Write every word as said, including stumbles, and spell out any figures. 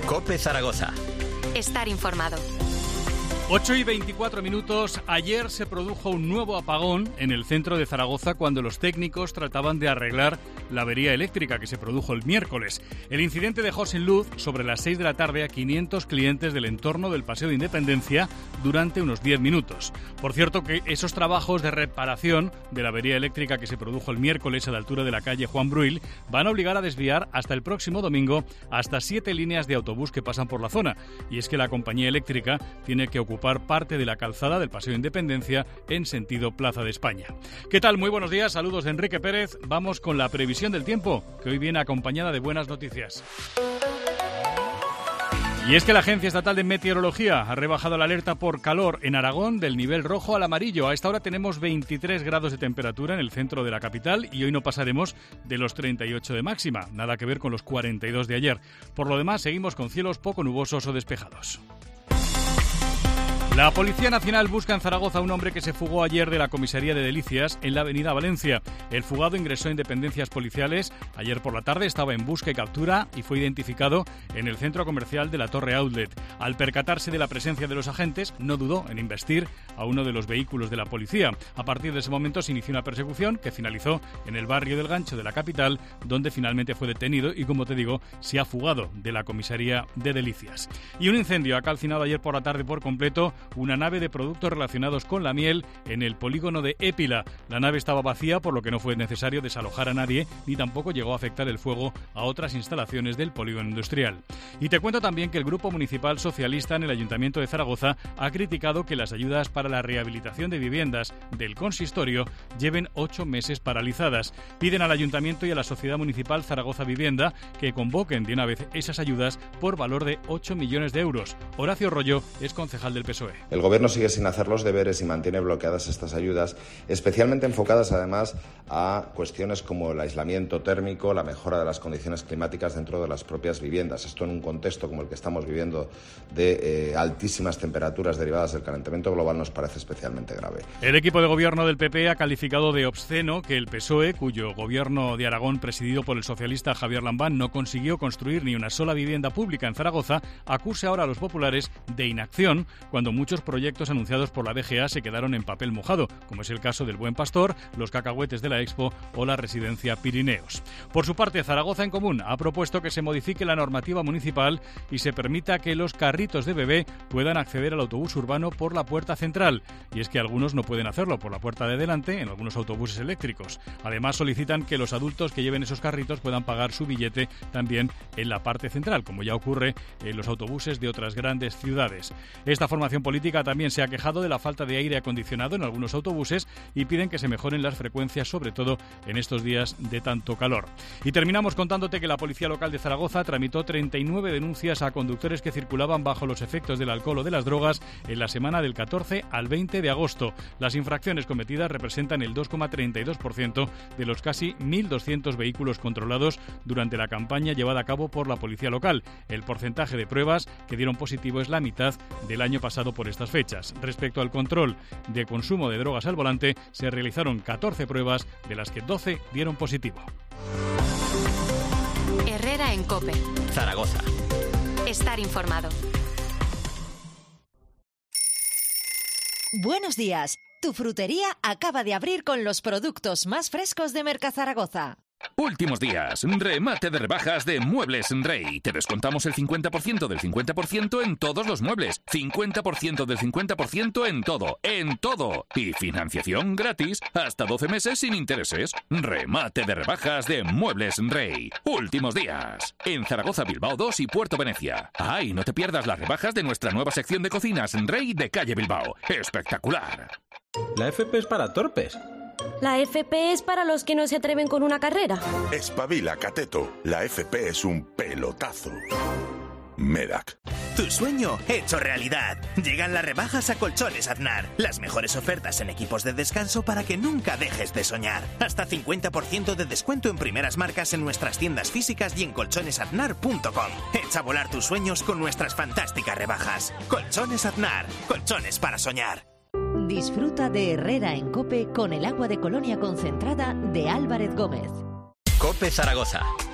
COPE Zaragoza. Estar informado. ocho y veinticuatro minutos. Ayer se produjo un nuevo apagón en el centro de Zaragoza cuando los técnicos trataban de arreglar la avería eléctrica que se produjo el miércoles. El incidente dejó sin luz sobre las seis de la tarde a quinientos clientes del entorno del Paseo de Independencia durante unos diez minutos. Por cierto que esos trabajos de reparación de la avería eléctrica que se produjo el miércoles a la altura de la calle Juan Bruil van a obligar a desviar hasta el próximo domingo hasta siete líneas de autobús que pasan por la zona. Y es que la compañía eléctrica tiene que ocupar parte de la calzada del Paseo de Independencia en sentido Plaza de España. ¿Qué tal? Muy buenos días, saludos de Enrique Pérez. Vamos con la previsión del tiempo, que hoy viene acompañada de buenas noticias. Y es que la Agencia Estatal de Meteorología ha rebajado la alerta por calor en Aragón del nivel rojo al amarillo. A esta hora tenemos veintitrés grados de temperatura en el centro de la capital y hoy no pasaremos de los treinta y ocho de máxima, nada que ver con los cuarenta y dos de ayer. Por lo demás, seguimos con cielos poco nubosos o despejados. La Policía Nacional busca en Zaragoza a un hombre que se fugó ayer de la comisaría de Delicias en la avenida Valencia. El fugado ingresó en dependencias policiales. Ayer por la tarde estaba en busca y captura y fue identificado en el centro comercial de la Torre Outlet. Al percatarse de la presencia de los agentes, no dudó en investir a uno de los vehículos de la policía. A partir de ese momento se inició una persecución que finalizó en el barrio del Gancho de la capital, donde finalmente fue detenido y, como te digo, se ha fugado de la comisaría de Delicias. Y un incendio ha calcinado ayer por la tarde por completo una nave de productos relacionados con la miel en el polígono de Épila. La nave estaba vacía, por lo que no fue necesario desalojar a nadie, ni tampoco llegó a afectar el fuego a otras instalaciones del polígono industrial. Y te cuento también que el Grupo Municipal Socialista en el Ayuntamiento de Zaragoza ha criticado que las ayudas para la rehabilitación de viviendas del consistorio lleven ocho meses paralizadas. Piden al Ayuntamiento y a la Sociedad Municipal Zaragoza Vivienda que convoquen de una vez esas ayudas por valor de ocho millones de euros. Horacio Rollo es concejal del P S O E. El Gobierno sigue sin hacer los deberes y mantiene bloqueadas estas ayudas, especialmente enfocadas además a cuestiones como el aislamiento térmico, la mejora de las condiciones climáticas dentro de las propias viviendas. Esto en un contexto como el que estamos viviendo de eh, altísimas temperaturas derivadas del calentamiento global nos parece especialmente grave. El equipo de gobierno del P P ha calificado de obsceno que el P S O E, cuyo gobierno de Aragón presidido por el socialista Javier Lambán no consiguió construir ni una sola vivienda pública en Zaragoza, acuse ahora a los populares de inacción cuando muchos proyectos anunciados por la D G A se quedaron en papel mojado, como es el caso del Buen Pastor, los cacahuetes de la Expo o la residencia Pirineos. Por su parte, Zaragoza en Común ha propuesto que se modifique la normativa municipal y se permita que los carritos de bebé puedan acceder al autobús urbano por la puerta central. Y es que algunos no pueden hacerlo por la puerta de delante en algunos autobuses eléctricos. Además, solicitan que los adultos que lleven esos carritos puedan pagar su billete también en la parte central, como ya ocurre en los autobuses de otras grandes ciudades. Esta formación política también se ha quejado de la falta de aire acondicionado en algunos autobuses y piden que se mejoren las frecuencias, sobre todo en estos días de tanto calor. Y terminamos contándote que la Policía Local de Zaragoza tramitó treinta y nueve denuncias a conductores que circulaban bajo los efectos del alcohol o de las drogas en la semana del catorce al veinte de agosto. Las infracciones cometidas representan el dos coma treinta y dos por ciento de los casi mil doscientos vehículos controlados durante la campaña llevada a cabo por la Policía Local. El porcentaje de pruebas que dieron positivo es la mitad del año pasado por estas fechas. Respecto al control de consumo de drogas al volante, se realizaron catorce pruebas, de las que doce dieron positivo. Herrera en COPE. Zaragoza. Estar informado. Buenos días. Tu frutería acaba de abrir con los productos más frescos de Mercazaragoza. Últimos días, remate de rebajas de Muebles Rey. Te descontamos el cincuenta por ciento del cincuenta por ciento en todos los muebles, cincuenta por ciento del cincuenta por ciento en todo, en todo. Y financiación gratis hasta doce meses sin intereses. Remate de rebajas de Muebles Rey. Últimos días, en Zaragoza, Bilbao dos y Puerto Venecia. Ay, no te pierdas las rebajas de nuestra nueva sección de cocinas Rey de calle Bilbao. Espectacular. La F P es para torpes. La F P es para los que no se atreven con una carrera. Espabila, cateto. La F P es un pelotazo. Medac. Tu sueño hecho realidad. Llegan las rebajas a Colchones Aznar. Las mejores ofertas en equipos de descanso para que nunca dejes de soñar. Hasta cincuenta por ciento de descuento en primeras marcas en nuestras tiendas físicas y en colchones aznar punto com. Echa a volar tus sueños con nuestras fantásticas rebajas. Colchones Aznar. Colchones para soñar. Disfruta de Herrera en COPE con el agua de Colonia concentrada de Álvarez Gómez. COPE Zaragoza.